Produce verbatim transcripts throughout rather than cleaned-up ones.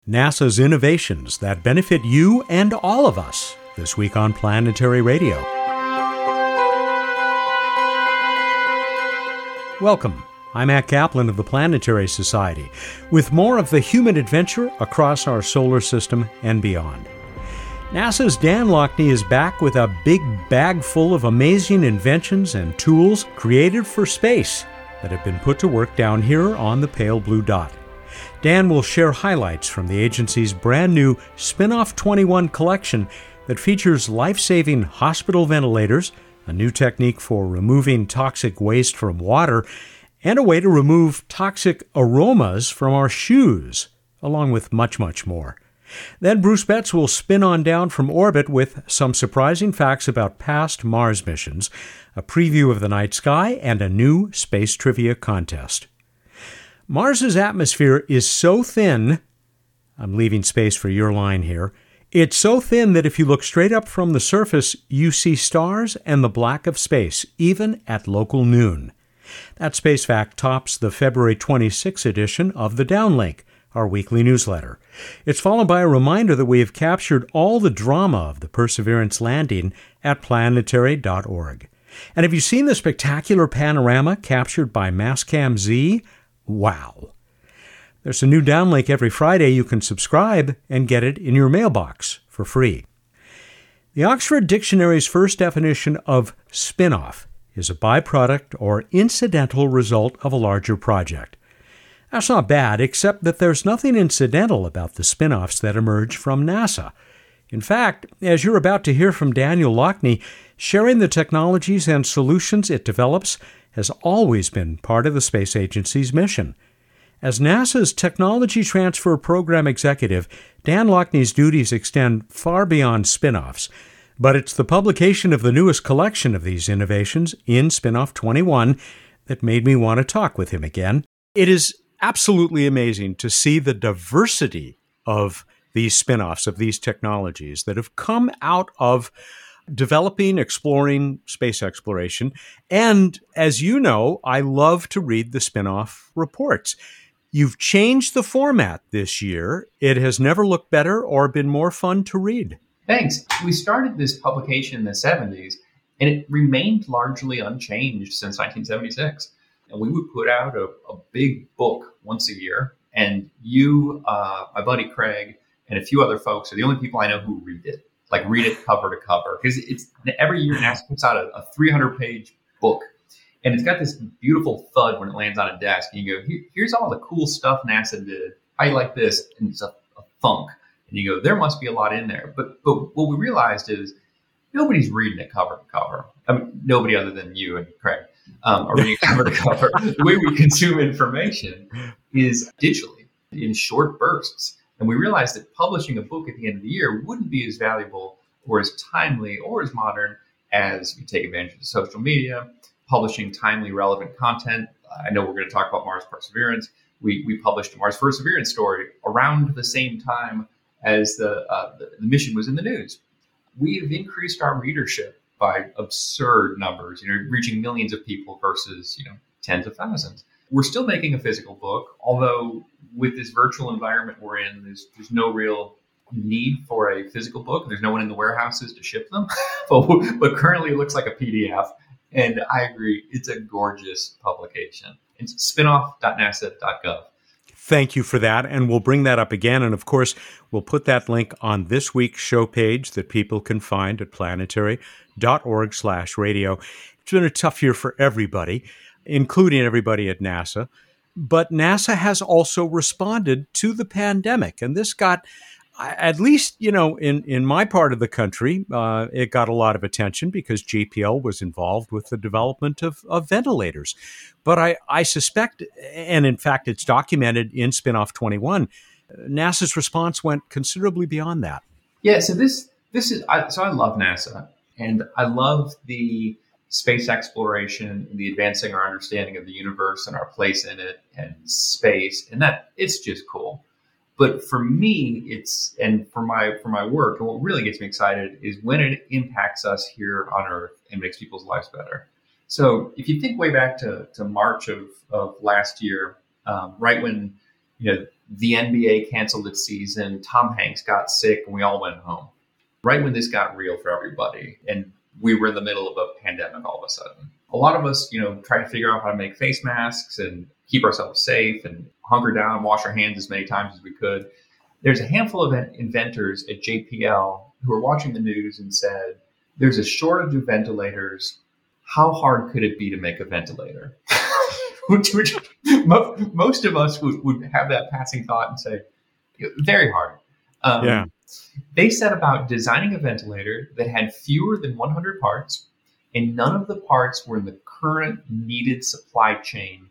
NASA's innovations that benefit you and all of us this week on Planetary Radio. Welcome. I'm Matt Kaplan of the Planetary Society with more of the human adventure across our solar system and beyond. NASA's Dan Lockney is back with a big bag full of amazing inventions and tools created for space that have been put to work down here on the pale blue dot. Dan will share highlights from the agency's brand new Spinoff twenty-one collection that features life-saving hospital ventilators, a new technique for removing toxic waste from water, and a way to remove toxic aromas from our shoes, along with much, much more. Then Bruce Betts will spin on down from orbit with some surprising facts about past Mars missions, a preview of the night sky, and a new space trivia contest. Mars's atmosphere is so thin, I'm leaving space for your line here, it's so thin that if you look straight up from the surface, you see stars and the black of space, even at local noon. That space fact tops the February twenty-sixth edition of the Downlink, our weekly newsletter. It's followed by a reminder that we have captured all the drama of the Perseverance landing at planetary dot org. And have you seen the spectacular panorama captured by Mastcam Z? Wow. There's a new Downlink every Friday. You can subscribe and get it in your mailbox for free. The Oxford Dictionary's first definition of spin-off is a byproduct or incidental result of a larger project. That's not bad, except that there's nothing incidental about the spin-offs that emerge from NASA. In fact, as you're about to hear from Daniel Lockney, sharing the technologies and solutions it develops has always been part of the space agency's mission. As NASA's Technology Transfer Program Executive, Dan Lockney's duties extend far beyond spin-offs, but it's the publication of the newest collection of these innovations in Spinoff twenty-one that made me want to talk with him again. It is absolutely amazing to see the diversity of these spin-offs, of these technologies that have come out of developing, exploring space exploration. And as you know, I love to read the spin-off reports. You've changed the format this year. It has never looked better or been more fun to read. Thanks. We started this publication in the seventies, and it remained largely unchanged since nineteen seventy-six. And we would put out a, a big book once a year, and you, uh, my buddy Craig, and a few other folks are the only people I know who read it. Like read it cover to cover, because it's every year NASA puts out a, a three hundred page book, and it's got this beautiful thud when it lands on a desk. And you go, Here, here's all the cool stuff NASA did. How you like this? And it's a, a thunk. And you go, there must be a lot in there. But but what we realized is nobody's reading it cover to cover. I mean, nobody other than you and Craig um, are reading it cover to cover. The way we consume information is digitally in short bursts. And we realized that publishing a book at the end of the year wouldn't be as valuable or as timely or as modern as you take advantage of social media, publishing timely, relevant content. I know we're going to talk about Mars Perseverance. We we published a Mars Perseverance story around the same time as the, uh, the, the mission was in the news. We have increased our readership by absurd numbers, you know, reaching millions of people versus, you know, tens of thousands. We're still making a physical book, although with this virtual environment we're in, there's, there's no real need for a physical book. There's no one in the warehouses to ship them. but, but currently it looks like a P D F. And I agree, it's a gorgeous publication. It's spinoff dot nasa dot gov. Thank you for that. And we'll bring that up again. And of course, we'll put that link on this week's show page that people can find at planetary dot org slash radio. It's been a tough year for everybody, including everybody at NASA. But NASA has also responded to the pandemic. And this got, at least, you know, in, in my part of the country, uh, it got a lot of attention because J P L was involved with the development of, of ventilators. But I, I suspect, and in fact, it's documented in Spinoff twenty-one, NASA's response went considerably beyond that. Yeah, so this this is, I, so I love NASA, and I love the space exploration, the advancing our understanding of the universe and our place in it and space, and that it's just cool. But for me, it's, and for my for my work, and what really gets me excited is when it impacts us here on Earth and makes people's lives better. So if you think way back to, to March of, of last year, um, right when you know, the N B A canceled its season, Tom Hanks got sick, and we all went home. Right when this got real for everybody, and we were in the middle of a pandemic all of a sudden. A lot of us, you know, tried to figure out how to make face masks and keep ourselves safe and hunker down and wash our hands as many times as we could. There's a handful of inventors at J P L who were watching the news and said, there's a shortage of ventilators. How hard could it be to make a ventilator? which, which most of us would, would have that passing thought and say, very hard. Um, yeah. They set about designing a ventilator that had fewer than one hundred parts, and none of the parts were in the current needed supply chain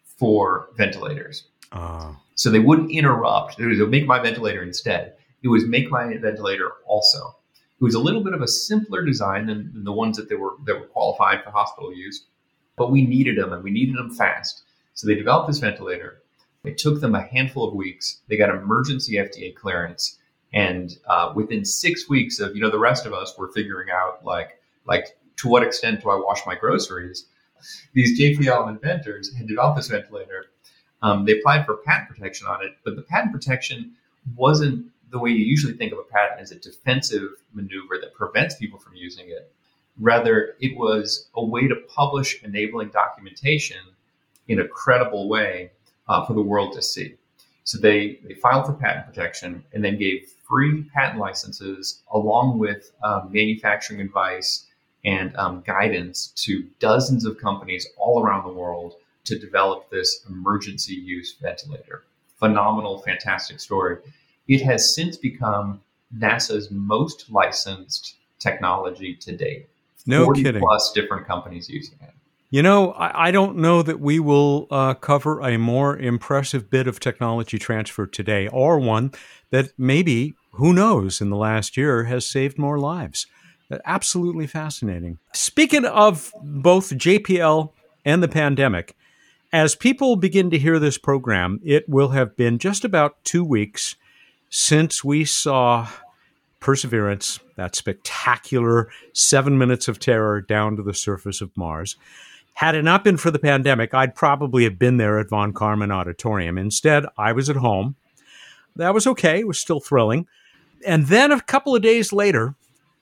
for ventilators. Uh. So they wouldn't interrupt. It was make my ventilator instead. It was make my ventilator also. It was a little bit of a simpler design than, than the ones that they were that were qualified for hospital use, but we needed them and we needed them fast. So they developed this ventilator. It took them a handful of weeks. They got emergency F D A clearance. And uh, within six weeks of, you know, the rest of us were figuring out, like, like to what extent do I wash my groceries? These J P L inventors had developed this ventilator. Um, they applied for patent protection on it, but the patent protection wasn't the way you usually think of a patent as a defensive maneuver that prevents people from using it. Rather, it was a way to publish enabling documentation in a credible way uh, for the world to see. So they, they filed for patent protection and then gave free patent licenses along with um, manufacturing advice and um, guidance to dozens of companies all around the world to develop this emergency use ventilator. Phenomenal, fantastic story. It has since become NASA's most licensed technology to date. No forty kidding. Plus different companies using it. You know, I, I don't know that we will uh, cover a more impressive bit of technology transfer today, or one that maybe, who knows, in the last year has saved more lives. Absolutely fascinating. Speaking of both J P L and the pandemic, as people begin to hear this program, it will have been just about two weeks since we saw Perseverance, that spectacular seven minutes of terror down to the surface of Mars. Had it not been for the pandemic, I'd probably have been there at Von Karman Auditorium. Instead, I was at home. That was okay. It was still thrilling. And then a couple of days later,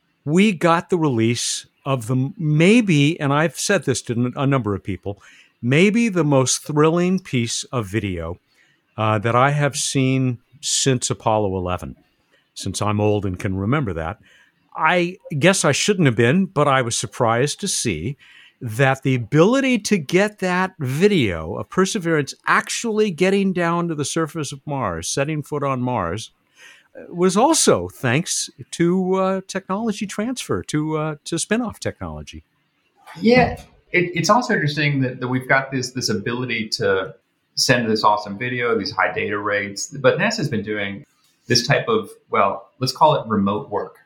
we got the release of the maybe, and I've said this to a number of people, maybe the most thrilling piece of video uh, that I have seen since Apollo eleven, since I'm old and can remember that. I guess I shouldn't have been, but I was surprised to see that the ability to get that video of Perseverance actually getting down to the surface of Mars, setting foot on Mars, was also thanks to uh, technology transfer, to uh, to spinoff technology. Yeah, it, it's also interesting that, that we've got this this ability to send this awesome video, these high data rates, but NASA's been doing this type of, well, let's call it remote work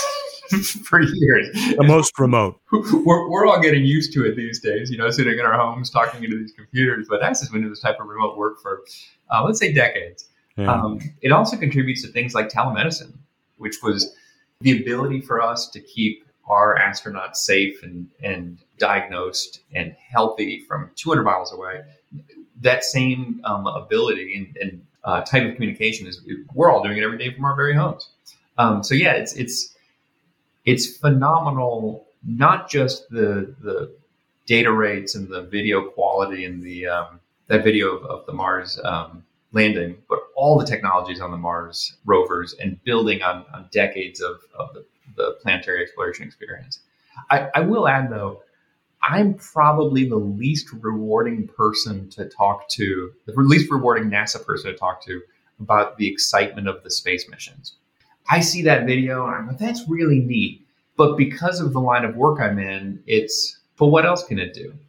for years. The most remote. We're, we're all getting used to it these days, you know, sitting in our homes, talking into these computers, but NASA's been doing this type of remote work for, uh, let's say, decades. Yeah. Um, it also contributes to things like telemedicine, which was the ability for us to keep our astronauts safe and, and diagnosed and healthy from two hundred miles away. That same um, ability and, and uh, type of communication is, we're all doing it every day from our very homes. Um, so yeah, it's it's it's phenomenal. Not just the the data rates and the video quality and the um, that video of, of the Mars um, landing, but all the technologies on the Mars rovers and building on, on decades of, of the, the planetary exploration experience. I, I will add, though, I'm probably the least rewarding person to talk to, the least rewarding NASA person to talk to about the excitement of the space missions. I see that video and I'm like, that's really neat. But because of the line of work I'm in, it's, but what else can it do?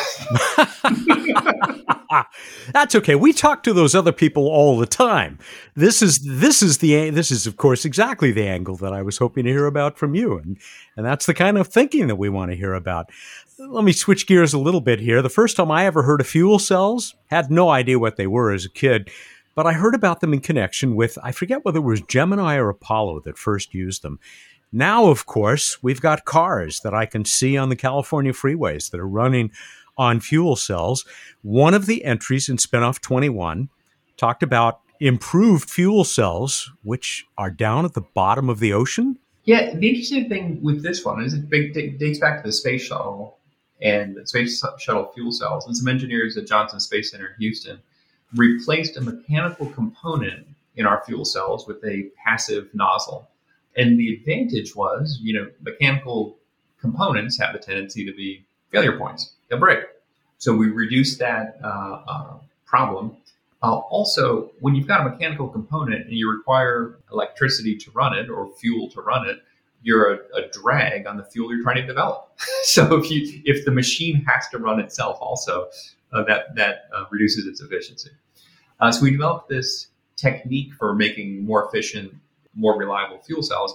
That's okay. We talk to those other people all the time. This is this is the this is of course exactly the angle that I was hoping to hear about from you, and and that's the kind of thinking that we want to hear about. Let me switch gears a little bit here. The first time I ever heard of fuel cells, had no idea what they were as a kid, but I heard about them in connection with, I forget whether it was Gemini or Apollo that first used them. Now, of course, we've got cars that I can see on the California freeways that are running on fuel cells. One of the entries in Spinoff twenty-one talked about improved fuel cells, which are down at the bottom of the ocean. Yeah, the interesting thing with this one is it dates back to the space shuttle and the space shuttle fuel cells. And some engineers at Johnson Space Center in Houston replaced a mechanical component in our fuel cells with a passive nozzle. And the advantage was, you know, mechanical components have a tendency to be failure points. They'll break. So we reduced that uh, uh, problem. Uh, also, when you've got a mechanical component and you require electricity to run it or fuel to run it, you're a, a drag on the fuel you're trying to develop. So if you if the machine has to run itself also, uh, that, that uh, reduces its efficiency. Uh, so we developed this technique for making more efficient, more reliable fuel cells.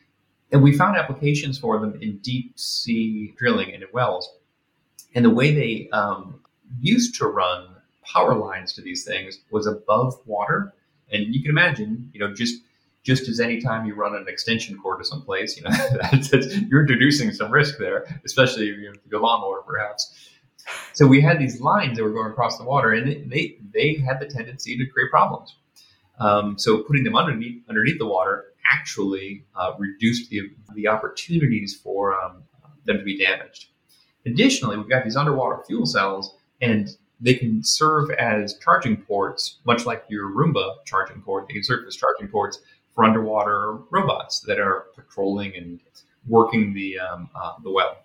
And we found applications for them in deep sea drilling and in wells. And the way they um, used to run power lines to these things was above water. And you can imagine, you know, just just as any time you run an extension cord to someplace, you know, that's, that's, you're introducing some risk there, especially if you know, the lawnmower, perhaps. So we had these lines that were going across the water, and they they had the tendency to create problems. Um, so putting them underneath underneath the water actually uh, reduced the the opportunities for um, them to be damaged. Additionally, we've got these underwater fuel cells, and they can serve as charging ports, much like your Roomba charging port. They can serve as charging ports for underwater robots that are patrolling and working the um, uh, the well.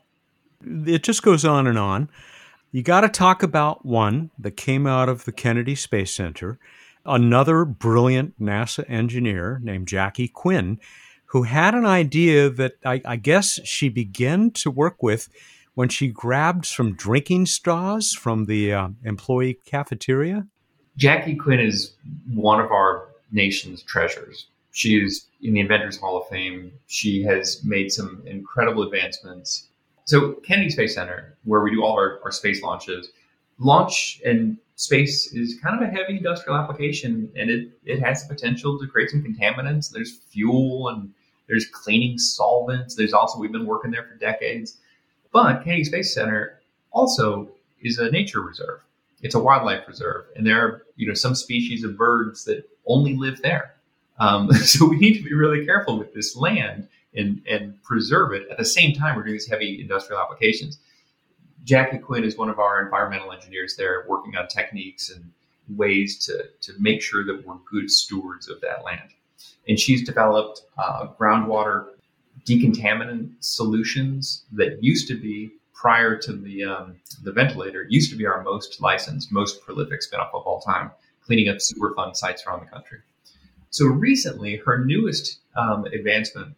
It just goes on and on. You got to talk about one that came out of the Kennedy Space Center, another brilliant NASA engineer named Jackie Quinn, who had an idea that I, I guess she began to work with when she grabbed some drinking straws from the uh, employee cafeteria. Jackie Quinn is one of our nation's treasures. She is in the Inventors Hall of Fame. She has made some incredible advancements. So Kennedy Space Center, where we do all of our, our space launches, launch and space is kind of a heavy industrial application, and it, it has the potential to create some contaminants. There's fuel and there's cleaning solvents. There's also, we've been working there for decades. But Kennedy Space Center also is a nature reserve. It's a wildlife reserve. And there are, you know, some species of birds that only live there. Um, so we need to be really careful with this land and, and preserve it. At the same time, we're doing these heavy industrial applications. Jackie Quinn is one of our environmental engineers there, working on techniques and ways to, to make sure that we're good stewards of that land. And she's developed uh, groundwater decontaminant solutions that used to be, prior to the um, the ventilator, used to be our most licensed, most prolific spinoff of all time, cleaning up Superfund sites around the country. So recently, her newest um, advancement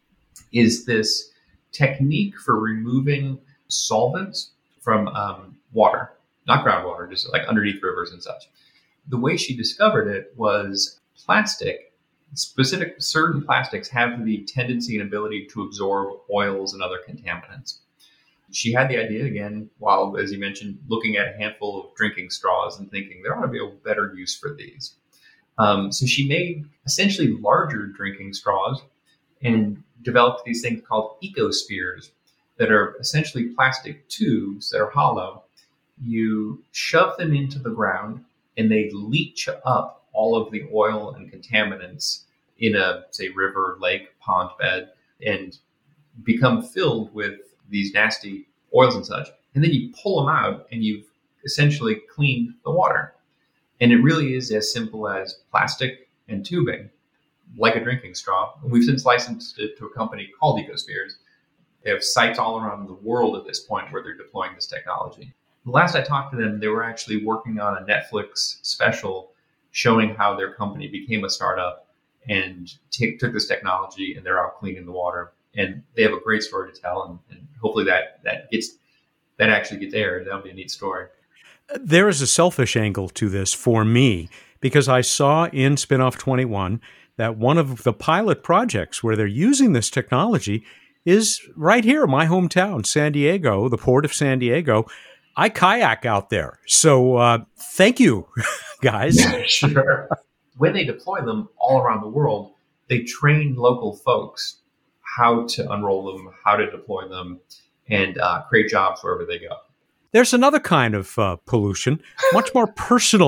is this technique for removing solvents from um, water, not groundwater, just like underneath rivers and such. The way she discovered it was plastic. Specific certain plastics have the tendency and ability to absorb oils and other contaminants. She had the idea, again, while, as you mentioned, looking at a handful of drinking straws and thinking there ought to be a better use for these. Um, so she made essentially larger drinking straws and developed these things called ecospheres that are essentially plastic tubes that are hollow. You shove them into the ground and they leach up all of the oil and contaminants in a, say, river, lake, pond bed, and become filled with these nasty oils and such. And then you pull them out and you've essentially cleaned the water. And it really is as simple as plastic and tubing, like a drinking straw. And we've since licensed it to a company called Ecospheres. They have sites all around the world at this point where they're deploying this technology. The last I talked to them, they were actually working on a Netflix special showing how their company became a startup and t- took this technology, and they're out cleaning the water. And they have a great story to tell, and, and hopefully that that gets that actually gets aired. That'll be a neat story. There is a selfish angle to this for me, because I saw in Spinoff twenty-one that one of the pilot projects where they're using this technology is right here, my hometown, San Diego, the port of San Diego. I kayak out there. So uh, thank you, guys. Yeah, sure. When they deploy them all around the world, they train local folks how to unroll them, how to deploy them, and uh, create jobs wherever they go. There's another kind of uh, pollution, much more personal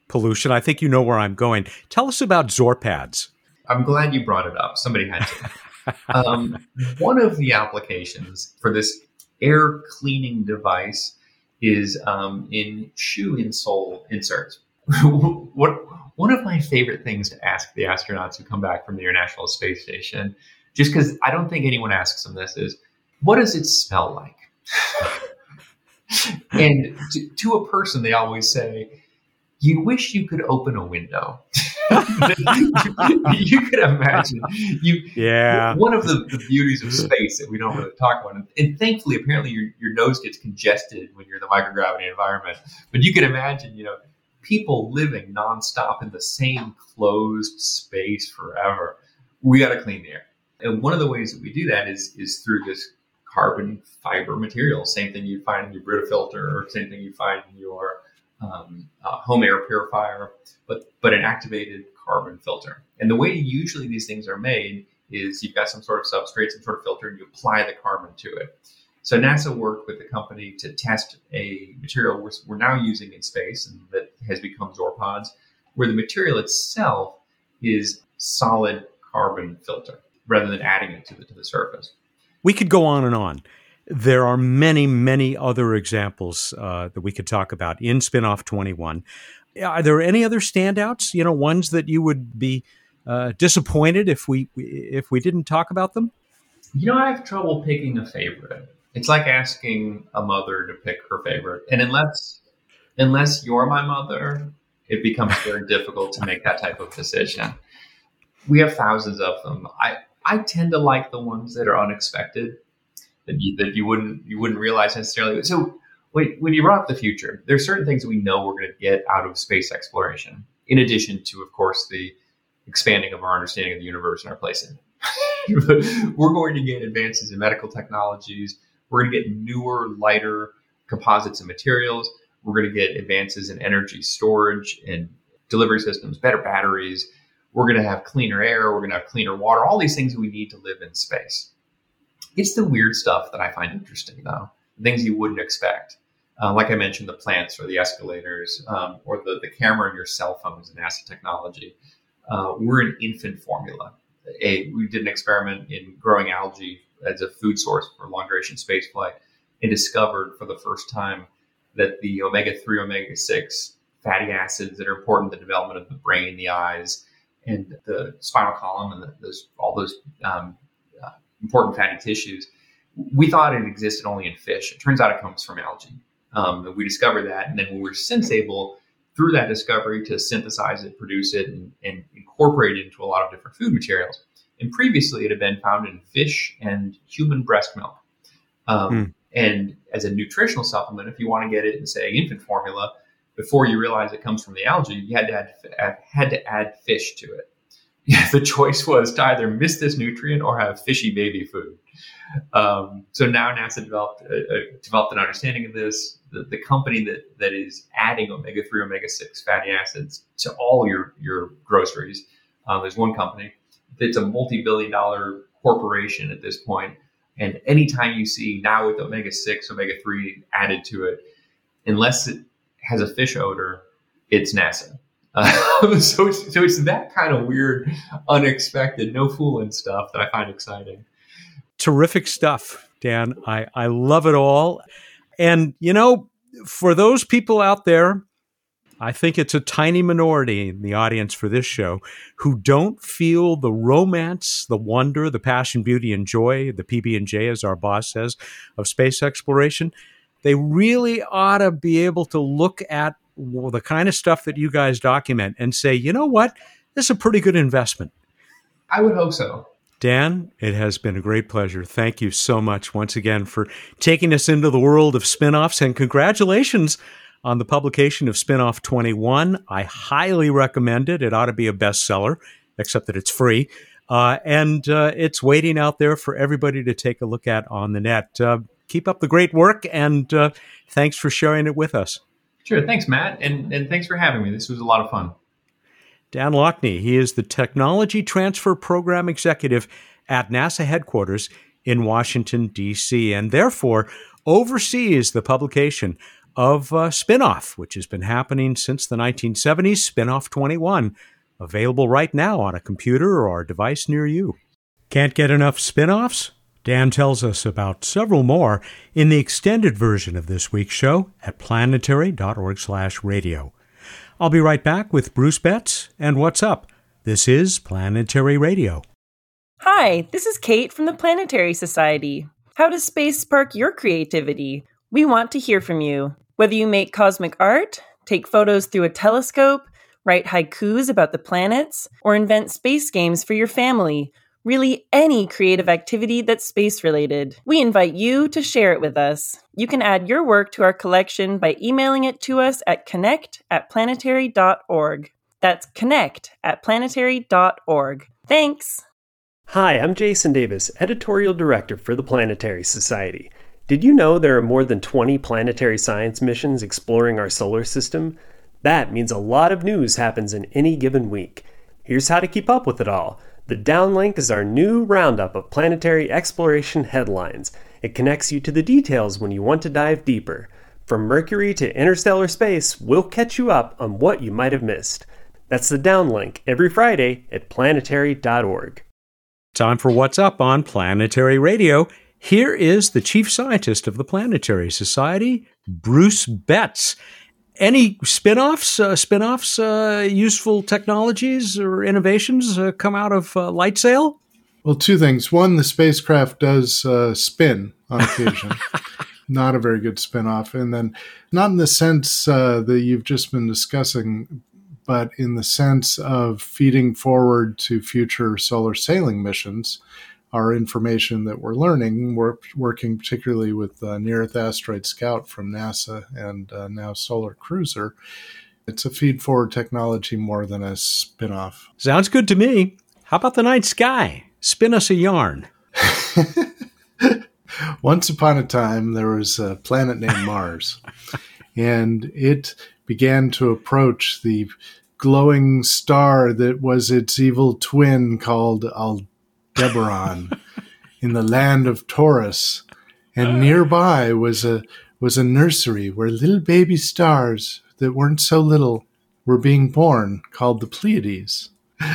pollution. I think you know where I'm going. Tell us about Zorpads. I'm glad you brought it up. Somebody had to. um, one of the applications for this air cleaning device is um, in shoe insole inserts. what One of my favorite things to ask the astronauts who come back from the International Space Station, just because I don't think anyone asks them this, is, what does it smell like? And to, to a person, they always say, you wish you could open a window. You could imagine. You, yeah. One of the, the beauties of space that we don't really talk about, and, and thankfully, apparently, your, your nose gets congested when you're in the microgravity environment. But you can imagine, you know, people living nonstop in the same closed space forever. We got to clean the air, and one of the ways that we do that is is through this carbon fiber material. Same thing you find in your Brita filter, or same thing you find in your Um, uh, home air purifier, but but an activated carbon filter. And the way usually these things are made is you've got some sort of substrate, some sort of filter, and you apply the carbon to it. So NASA worked with the company to test a material we're, we're now using in space, and that has become Zorpads, where the material itself is solid carbon filter rather than adding it to the, to the surface. We could go on and on. There are many, many other examples uh, that we could talk about in Spinoff twenty-one. Are there any other standouts, you know, ones that you would be uh, disappointed if we if we didn't talk about them? You know, I have trouble picking a favorite. It's like asking a mother to pick her favorite. And unless unless you're my mother, it becomes very difficult to make that type of decision. We have thousands of them. I, I tend to like the ones that are unexpected. That you, that you wouldn't you wouldn't realize necessarily. So when, when you brought up the future, there's certain things that we know we're going to get out of space exploration, in addition to, of course, the expanding of our understanding of the universe and our place in it. We're going to get advances in medical technologies. We're going to get newer, lighter composites and materials. We're going to get advances in energy storage and delivery systems, better batteries. We're going to have cleaner air. We're going to have cleaner water, all these things that we need to live in space. It's the weird stuff that I find interesting, though. Things you wouldn't expect. Uh, like I mentioned, the plants or the escalators um, or the, the camera in your cell phone is a NASA technology. Uh, we're an infant formula. A, we did an experiment in growing algae as a food source for long-duration spaceflight and discovered for the first time that the omega three, omega six fatty acids that are important in the development of the brain, the eyes, and the spinal column, and the, those, all those um, uh, important fatty tissues, we thought it existed only in fish. It turns out it comes from algae. Um, and we discovered that, and then we were since able, through that discovery, to synthesize it, produce it, and, and incorporate it into a lot of different food materials. And previously, it had been found in fish and human breast milk. Um, mm. And as a nutritional supplement, if you want to get it in, say, infant formula, before you realize it comes from the algae, you had to add, had to add fish to it. The choice was to either miss this nutrient or have fishy baby food. Um, so now NASA developed uh, uh, developed an understanding of this. The, the company that, that is adding omega three, omega six fatty acids to all your, your groceries, um, there's one company that's a multi-billion dollar corporation at this point. And anytime you see now with omega six, omega three added to it, unless it has a fish odor, it's NASA. Uh, so, it's, so it's that kind of weird, unexpected, no fooling stuff that I find exciting. Terrific stuff, Dan. I, I love it all. And, you know, for those people out there, I think it's a tiny minority in the audience for this show who don't feel the romance, the wonder, the passion, beauty, and joy, the P B and J, as our boss says, of space exploration. They really ought to be able to look at well, the kind of stuff that you guys document and say, you know what, this is a pretty good investment. I would hope so. Dan, it has been a great pleasure. Thank you so much once again for taking us into the world of spinoffs, and congratulations on the publication of Spinoff twenty-one. I highly recommend it. It ought to be a bestseller, except that it's free. Uh, and uh, it's waiting out there for everybody to take a look at on the net. Uh, keep up the great work, and uh, thanks for sharing it with us. Sure. Thanks, Matt. And, and thanks for having me. This was a lot of fun. Dan Loughney, he is the Technology Transfer Program Executive at NASA headquarters in Washington, D C, and therefore oversees the publication of uh, Spinoff, which has been happening since the nineteen seventies, Spinoff twenty-one, available right now on a computer or a device near you. Can't get enough spin-offs? Dan tells us about several more in the extended version of this week's show at planetary dot org slash radio. I'll be right back with Bruce Betts and What's Up. This is Planetary Radio. Hi, this is Kate from the Planetary Society. How does space spark your creativity? We want to hear from you. Whether you make cosmic art, take photos through a telescope, write haikus about the planets, or invent space games for your family, really any creative activity that's space-related. We invite you to share it with us. You can add your work to our collection by emailing it to us at connect at planetary dot org. That's connect at planetary dot org. Thanks! Hi, I'm Jason Davis, Editorial Director for the Planetary Society. Did you know there are more than twenty planetary science missions exploring our solar system? That means a lot of news happens in any given week. Here's how to keep up with it all. The Downlink is our new roundup of planetary exploration headlines. It connects you to the details when you want to dive deeper. From Mercury to interstellar space, we'll catch you up on what you might have missed. That's the Downlink every Friday at planetary dot org. Time for What's Up on Planetary Radio. Here is the chief scientist of the Planetary Society, Bruce Betts. Any spin-offs, uh, spin-offs, uh, useful technologies or innovations uh, come out of uh, LightSail? Well, two things. One, the spacecraft does uh, spin on occasion. Not a very good spin-off. And then not in the sense uh, that you've just been discussing, but in the sense of feeding forward to future solar sailing missions our information that we're learning, we're working particularly with uh, Near-Earth Asteroid Scout from NASA and uh, now Solar Cruiser. It's a feed-forward technology more than a spin-off. Sounds good to me. How about the night sky? Spin us a yarn. Once upon a time, there was a planet named Mars, and it began to approach the glowing star that was its evil twin called Aldebaran in the land of Taurus. And nearby was a was a nursery where little baby stars that weren't so little were being born, called the Pleiades.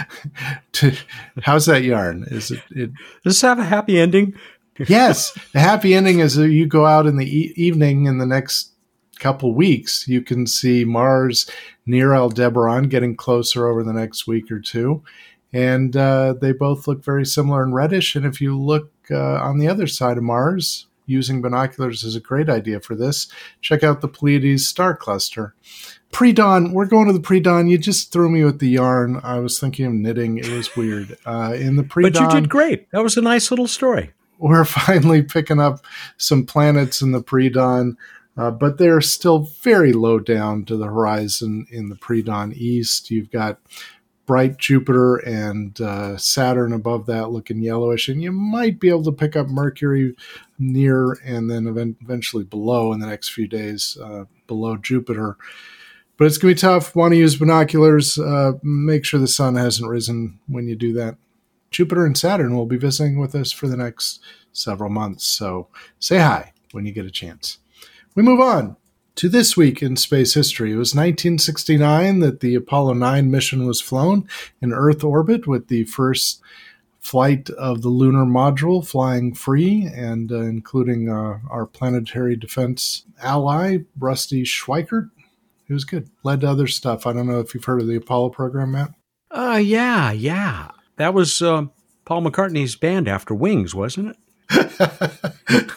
to, how's that yarn? Is it, it? Does this have a happy ending? Yes, the happy ending is that you go out in the e- evening in the next couple weeks. You can see Mars near Aldebaran getting closer over the next week or two. And uh, they both look very similar and reddish. And if you look uh, on the other side of Mars, using binoculars is a great idea for this. Check out the Pleiades star cluster. Pre-dawn, we're going to the pre-dawn. You just threw me with the yarn. I was thinking of knitting. It was weird. Uh, in the pre-dawn, but you did great. That was a nice little story. We're finally picking up some planets in the pre-dawn, uh, but they're still very low down to the horizon in the pre-dawn east. You've got bright Jupiter and uh, Saturn above that looking yellowish, and you might be able to pick up Mercury near and then event- eventually below in the next few days, uh, below Jupiter. But it's going to be tough. Want to use binoculars. Uh, make sure the sun hasn't risen when you do that. Jupiter and Saturn will be visiting with us for the next several months, so say hi when you get a chance. We move on to this week in space history. It was nineteen sixty-nine that the Apollo nine mission was flown in Earth orbit, with the first flight of the lunar module flying free, and uh, including uh, our planetary defense ally, Rusty Schweickart. It was good. Led to other stuff. I don't know if you've heard of the Apollo program, Matt. Uh, yeah, yeah. That was uh, Paul McCartney's band after Wings, wasn't it?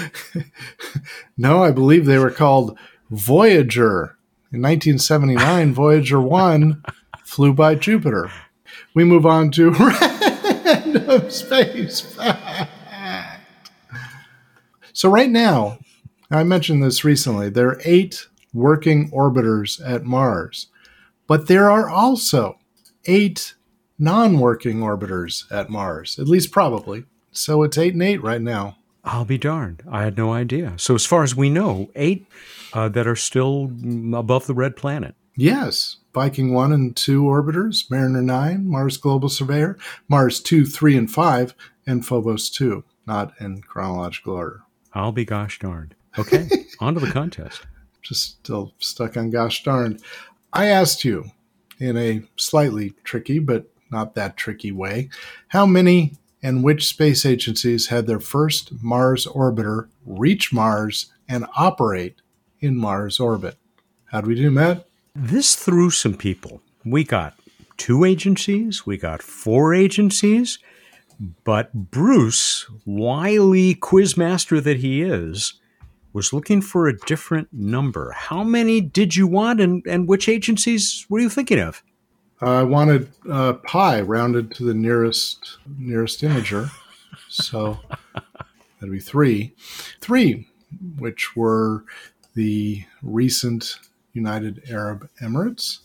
No, I believe they were called Voyager. In nineteen seventy-nine, Voyager one flew by Jupiter. We move on to random space fact. So right now, I mentioned this recently, there are eight working orbiters at Mars, but there are also eight non-working orbiters at Mars, at least probably. So it's eight and eight right now. I'll be darned. I had no idea. So as far as we know, eight uh, that are still above the red planet. Yes. Viking one and two orbiters, Mariner nine, Mars Global Surveyor, Mars two, three, and five, and Phobos two, not in chronological order. I'll be gosh darned. Okay, on to the contest. just still stuck on gosh darned. I asked you in a slightly tricky, but not that tricky way, how many and which space agencies had their first Mars orbiter reach Mars and operate in Mars orbit? How'd we do, Matt? This threw some people. We got two agencies, we got four agencies, but Bruce, wily quizmaster that he is, was looking for a different number. How many did you want, and, and which agencies were you thinking of? I wanted uh, pi rounded to the nearest nearest integer, so that'd be three. Three, which were the recent United Arab Emirates,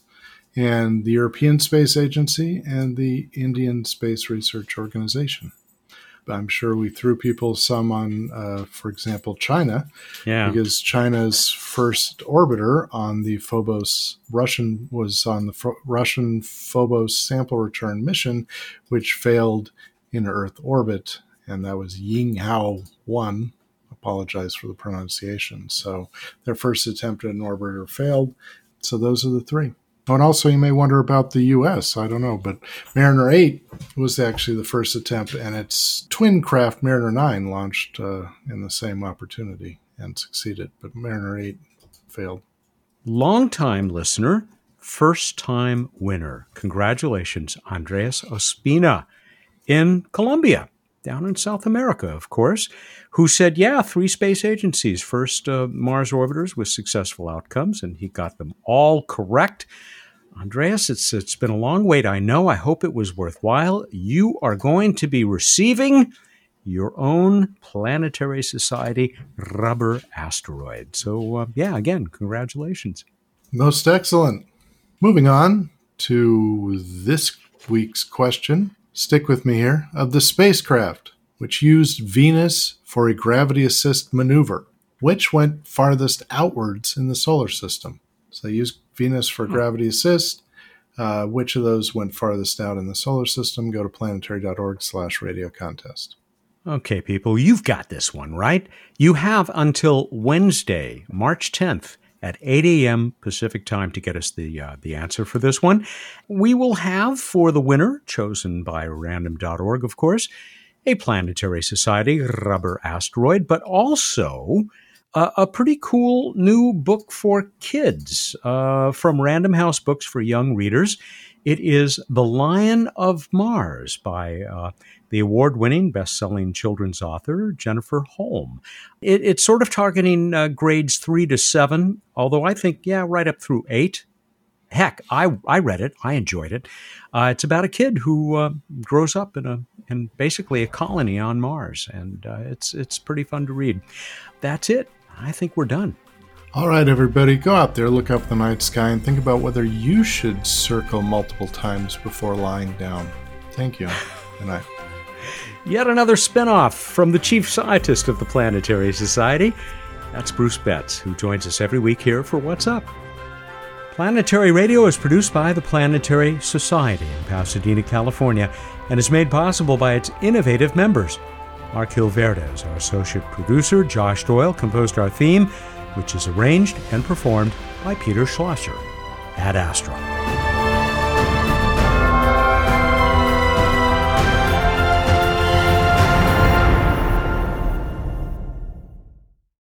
and the European Space Agency, and the Indian Space Research Organization. I'm sure we threw people some on, uh, for example, China, yeah. because China's first orbiter on the Phobos Russian was on the F- Russian Phobos sample return mission, which failed in Earth orbit, and that was Yinghao one. Apologize for the pronunciation. So their first attempt at an orbiter failed. So those are the three. Oh, and also you may wonder about the U S. I don't know, but Mariner eight was actually the first attempt, and its twin craft Mariner nine launched uh, in the same opportunity and succeeded, but Mariner eight failed. Long-time listener, first-time winner. Congratulations, Andreas Ospina in Colombia, down in South America, of course, who said, yeah, three space agencies, first uh, Mars orbiters with successful outcomes, and he got them all correct. Andreas, it's it's been a long wait, I know. I hope it was worthwhile. You are going to be receiving your own Planetary Society rubber asteroid. So, uh, yeah, again, congratulations. Most excellent. Moving on to this week's question. Stick with me here. Of the spacecraft which used Venus for a gravity assist maneuver, which went farthest outwards in the solar system? So they used Venus for hmm. gravity assist. Uh, which of those went farthest out in the solar system? Go to planetary.org slash radio contest. Okay, people, you've got this one, right? You have until Wednesday, March tenth at eight a.m. Pacific time to get us the uh, the answer for this one. We will have for the winner, chosen by random dot org, of course, a Planetary Society rubber asteroid, but also uh, a pretty cool new book for kids uh, from Random House Books for young readers. It is The Lion of Mars by uh, the award-winning, best-selling children's author, Jennifer Holm. It, it's sort of targeting uh, grades three to seven, although I think, yeah, right up through eight. Heck, I I read it. I enjoyed it. Uh, it's about a kid who uh, grows up in a in basically a colony on Mars, and uh, it's it's pretty fun to read. That's it. I think we're done. All right, everybody, go out there, look up the night sky, and think about whether you should circle multiple times before lying down. Thank you. Good night. Yet another spinoff from the chief scientist of the Planetary Society. That's Bruce Betts, who joins us every week here for What's Up. Planetary Radio is produced by the Planetary Society in Pasadena, California, and is made possible by its innovative members. Mark Hilverde is our associate producer. Josh Doyle composed our theme, which is arranged and performed by Peter Schlosser. Ad Astra.